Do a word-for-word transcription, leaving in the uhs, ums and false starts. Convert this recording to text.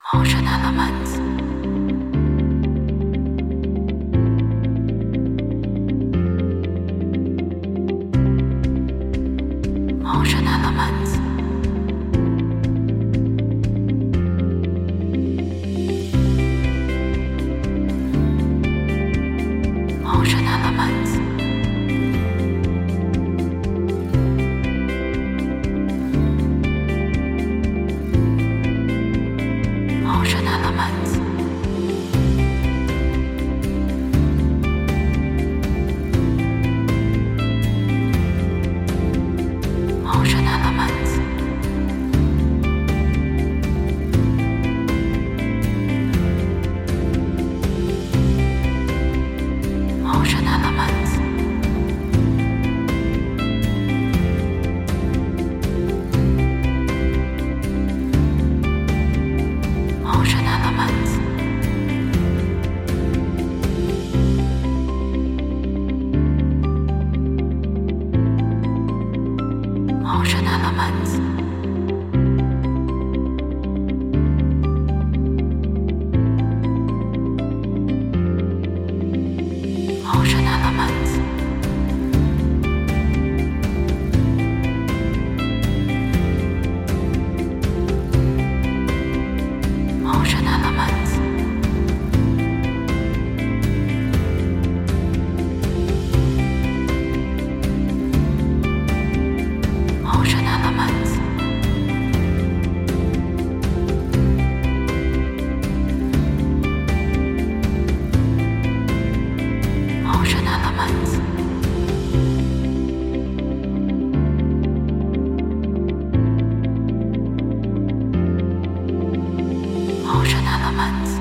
Ocean Elements. Ocean Elements. Ocean Elements. Ocean Elements. Ocean Elements. Ocean Elements. Ocean Elements. Ocean Elements. Ocean Elements. Ocean Elements. Ocean Elements. Ocean Elements. Ocean Elements.